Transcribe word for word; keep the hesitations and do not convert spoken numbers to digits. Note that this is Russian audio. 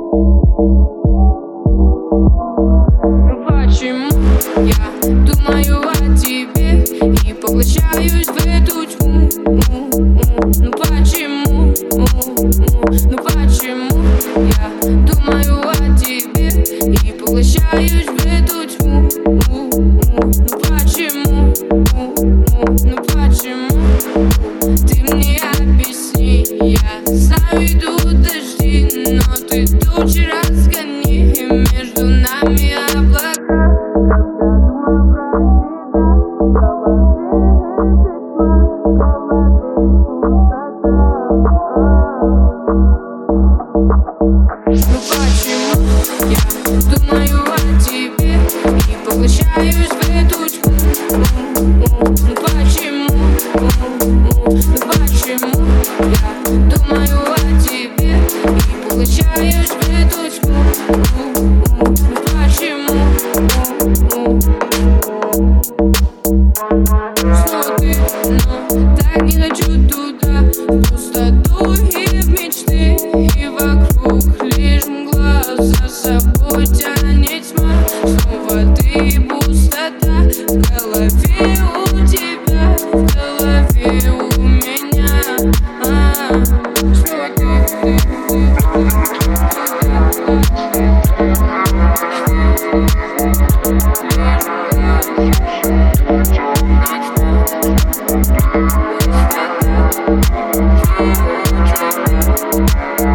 Почему я думаю о тебе и поглощаюсь в эту тьму? Ну почему, ну почему я думаю о тебе и поглощаюсь в эту тьму? Ну почему, ну почему? Ты мне объясни, я знаю, идут дожди, но ты тучи разгони, и между нами облака. Ну почему я думаю о тебе и поглощаюсь в эту тьму? Ну почему, ну почему я думаю о тебе и поглощаюсь в эту тьму? Ну почему снова ты, но так не хочу туда, в пустоту и в мечты, и вокруг лишь мгла, за собой тянет тьма. Снова ты и пустота в голове у тебя, в голове у меня. А-а-а. Снова ты, ты, ты, ты, ты, ты.